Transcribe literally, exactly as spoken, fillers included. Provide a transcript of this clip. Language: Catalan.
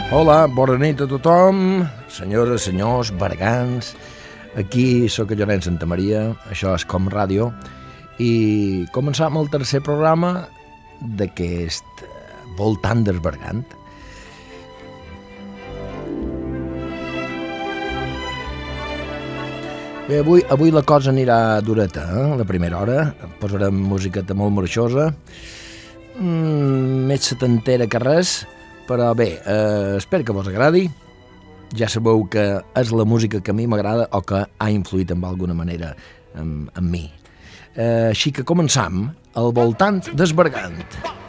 Hola, bona nit a tothom, senyores, senyors, bergants. Aquí sóc a Llorenç Santa Maria, això és Com Ràdio, i començam el tercer programa d'aquest Voltant del Bergant. Bé, avui, avui la cosa anirà dureta, eh? La primera hora posarem musiqueta molt marxosa, mm, més setantera que res, però bé, eh, espero que vos agradi. Ja sabeu que és la música que a mi m'agrada o que ha influït en alguna manera en, en mi. Eh, així que començam al Voltant del Bergant.